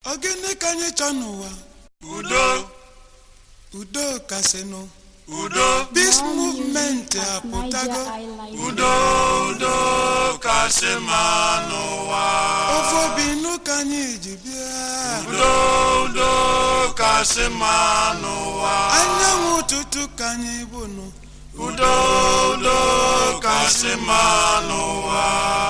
Ogene kanye chanụwa udo kasino this movement apụtago udo kasimanowa ofobinu kanye jibia udo kasimanowa anyanwụ ụtụtụ kanye bunu udo kasimanowa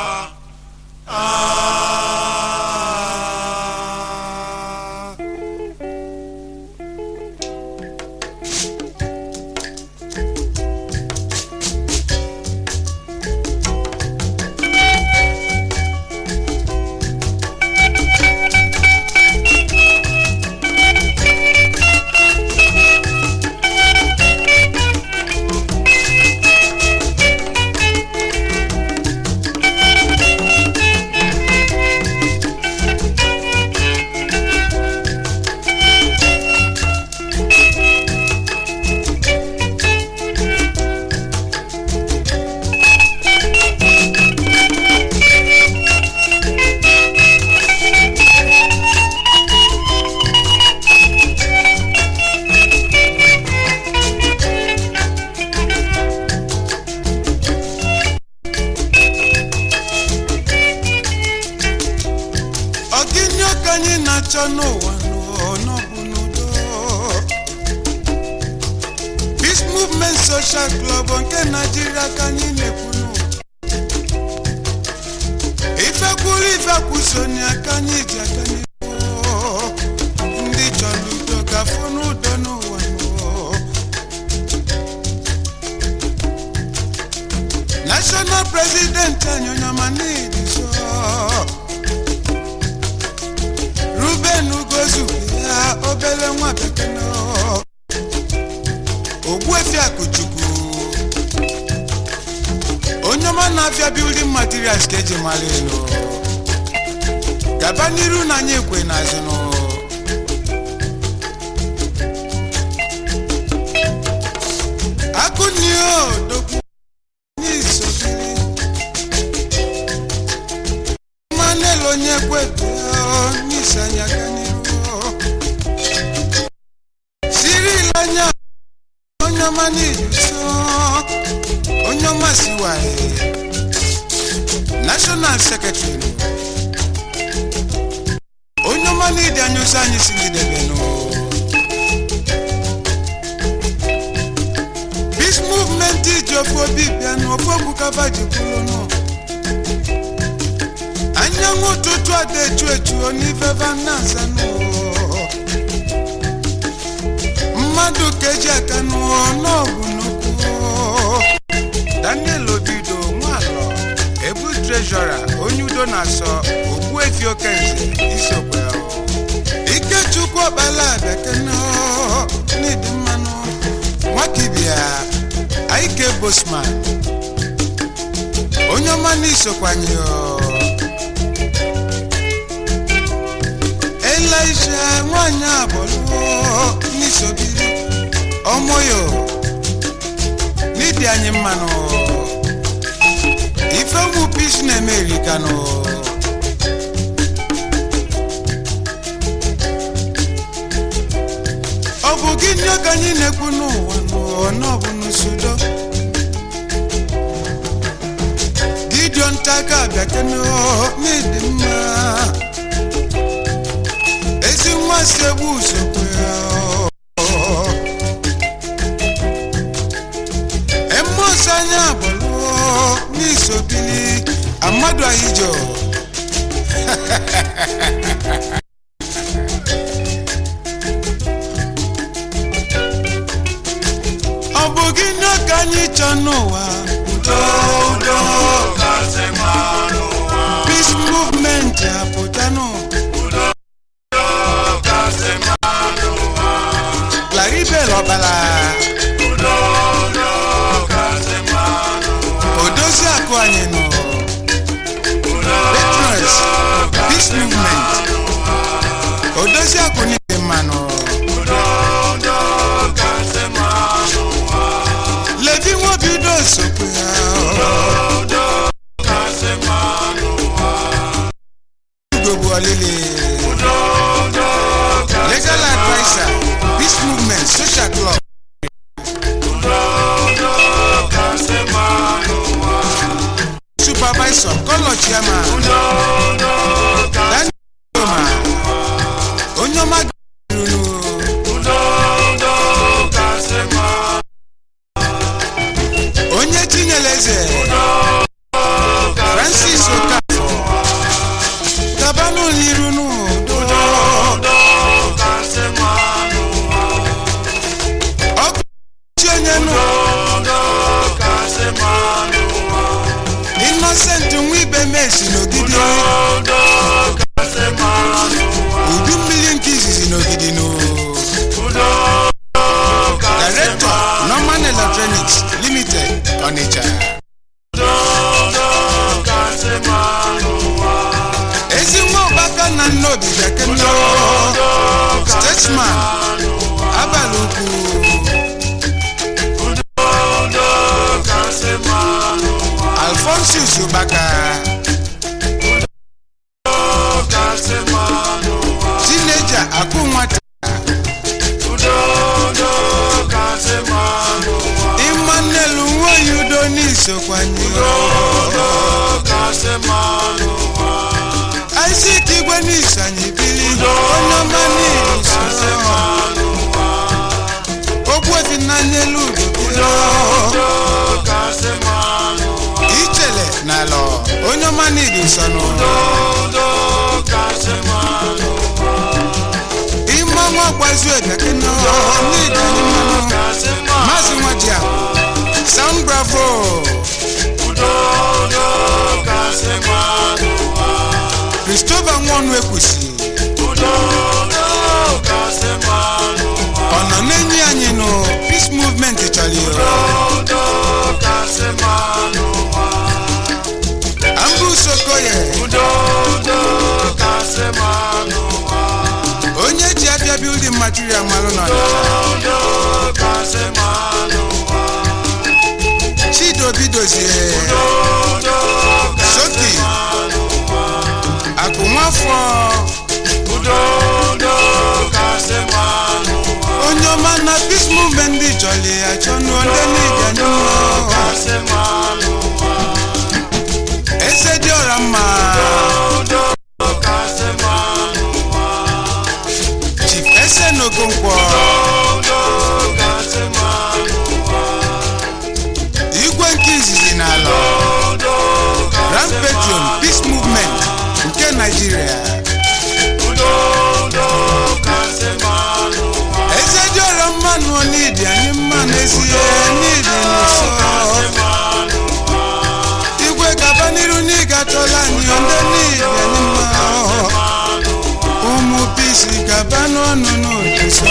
This movement social club nke Nigeria kanye nekunu ifekuru ifekusonia kanye ji akanye ndị chọrọ udo ka funu udo n'ụwa National President anyonyamani diso Ruben Ugozu ya obele nwa bekeno Ogbuefi Akuchukwu Onyoma na-afịa building materials keji malelo Gaba n'iru na nye ekwe n'azụ no Akunio dokwu n'isobiri Manelo nye kwetu nisanya kaniro Sirila nya Onyoma nijuso Onyoma siwae National Secretary Onyoma nidi anyusanyi singidebeno This movement ijofo bibiano Ofoku kabaji kulono Anyanwụ tutu adechu onifeva nazano Mmadu keji akanu n'obu n'okwu Daniel Obido Nwalo Ebu Treasurer Onyudo na-asọ Ogbuefi Okenze Isokwe Ikechukwu Okpala Bekeno Nidi mmanụ Nwakibia Aike Bosman Onyoma n'isokwanyo Elisha nwanya bolo nisobiri omoyo nidi anyị mmanụ ife mu peace na America no Obu gini oganyi nekwu n'ụwa n'ọbụ n'usudo Gideon Taka Bekeno nidi mma Nwa sebu sokwe Emosanya bolo nisobili Amadu Ahijo Obugino kanyi chanowa udo kasimanowa Peace movement apotano Obala Odozi akụ anyị nọ Veterans Peace Movement Odozi akụ n'ime mmanụ Levi Nwobido sokwe Ugogbu olili Peaceman Abaluku Alphonsus Ubaka Teenager Akunwata Emmanuel Nwoyudoni Sokwanyi Isaac Igweni Sanyibili Onamani Ogwefi Nanyelu Ichele Nalo Onamani Dusono Imama Kwazwe Kakino Mazi Mwajia Sound Bravo Christopher Nwanwekusi Ono nenyi anyino Peace Movement Chalio Ambu Sokoye Onye ji abia building material malona Chido Bidozie Soki Akumafo Onyoma na Peace Movement di jolly Achonu ondeni ganyo Ese diorama Chief Ese Nokonkwo Igwe Nkizizi Nalo Grand Patron Peace Movement nke Nigeria Eze dioro manu onidi anyị mma n'ezie n'idi n'ụsọ Igwe gaba n'iru n'iga tola anyị onde n'idi anyị mma Ụmụ Peace gaba n'ọnụ n'ụdịsọ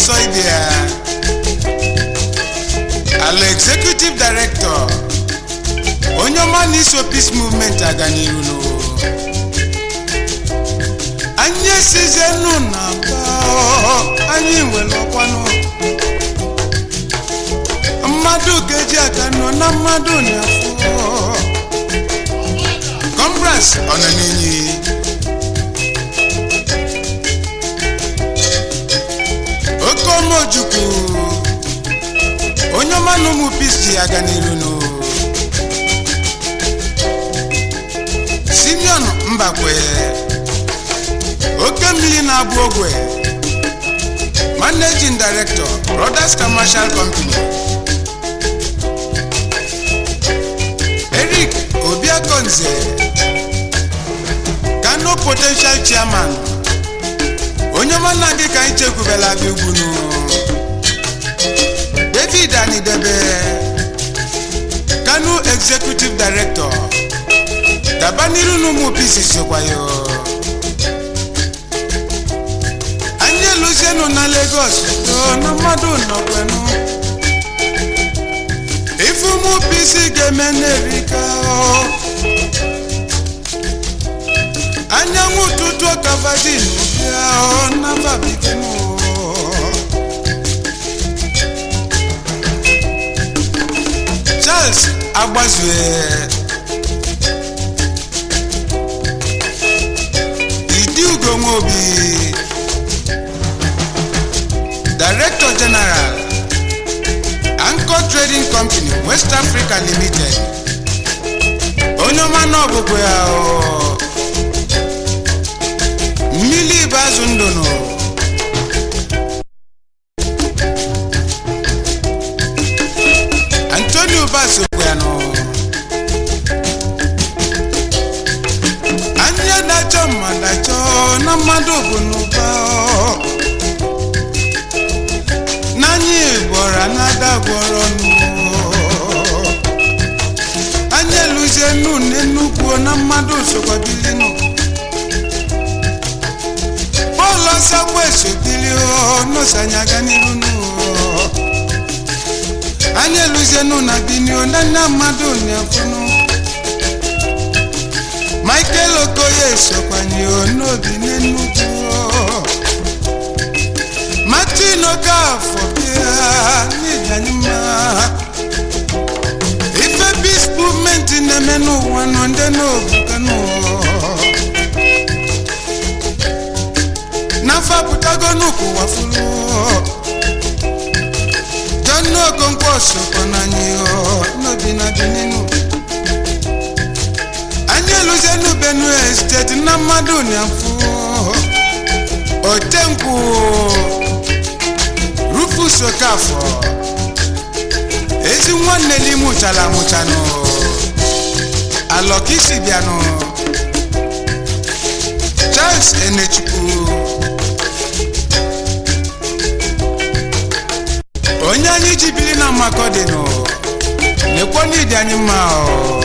Soidia al executive director Onyoma Niso Peace Movement Aganiruno Anye sizenu na ba anyi welokwano Madu geji akano na madu ni afo Congress onanini Okomojuku Onyoma no Peace Aganiruno Simeon Mbakwe Okemili na Abogwe Managing Director Brothers Commercial Company Eric Obiakonze Kano Potential Chairman Onyoma Nagi ka ichekubela bigunu David Anidebe Kano Executive Director Dabaniru no Peace Sokwayo Anye Luciano na Lagos na madu no kwenu Ifu mu Peace gemenerika Anya mututu kavadinu ya na babikenu Charles Agbazwe Gomobi Director General Anchor Trading Company West Africa Limited Onyoma no bukwe o Mili Bazundono Antonio Basogano Anya dacho mandacho na madogo nuba Nani bora na dagoro nu Anya luze nu nenuko na mado sokwa bilino Bola sakwe sobilio no sanyaga nirunu Anya luze nu na binio na mado nyafunu Michael Okoye sokwanyi onobi nenuko Martin Okafobia nidanyuma Ife Peace Movement nemenu wanonde no bukano Nafa putagonu kuwafulu Jano konkwo sokwanyi onobi na bininu Luzenu Benue State na Madunia fu Otenku Rufus Okafo Ezi mwane limu chala muchano Alokisi biano Charles Enechuku Onyanyi jibili na makodeno Nekwani dianyimao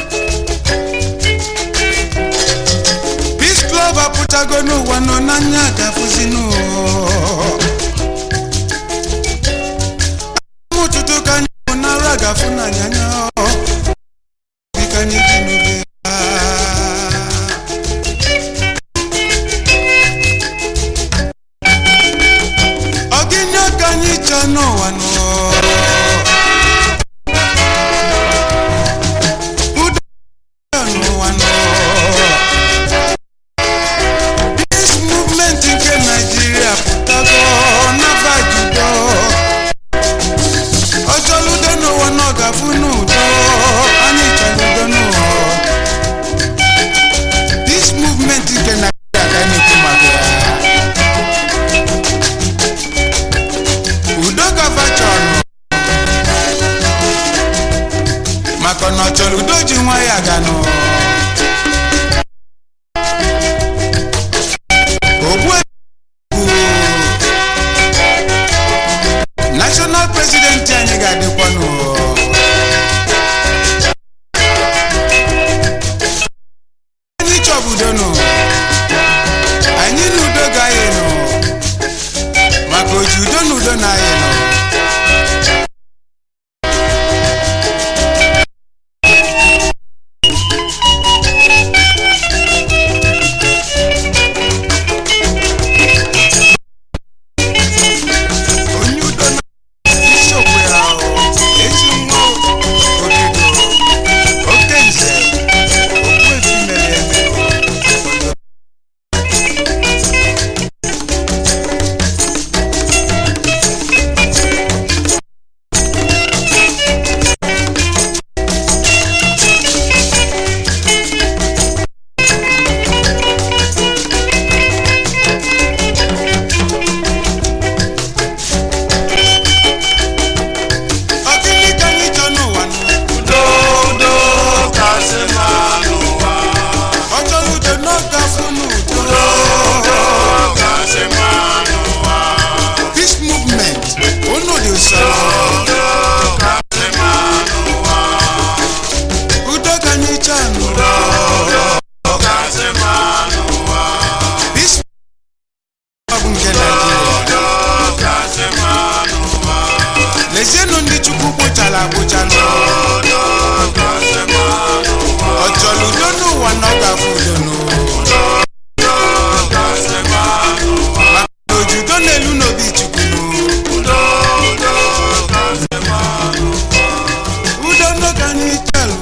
Putagonu wano nanya kafuzinu Mututu kanyu na raga funa nyanya Bikanyi jinube Oginyo kanyi chano wano Makono cholu doji nwa ya gano Ogwe udo n'udo na anyị nọ. Lezienụ ndị Chukwu kpochara akpocha n'ụwa. Ọ chọrọ udo n'ụwa na ọ ga-afụ udo n'ụwa. Maka ojudo n'elu n'obi Chukwu. Udo n'oge anyị chalụ.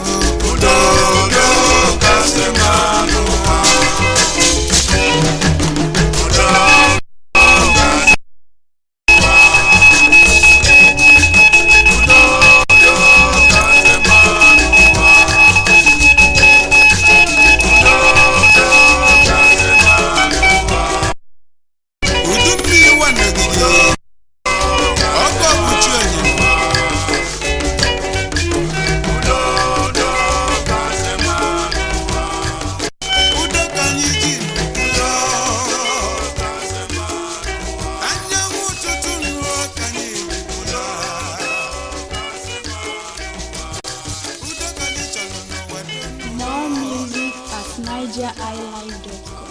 More music at nigeriilive.com.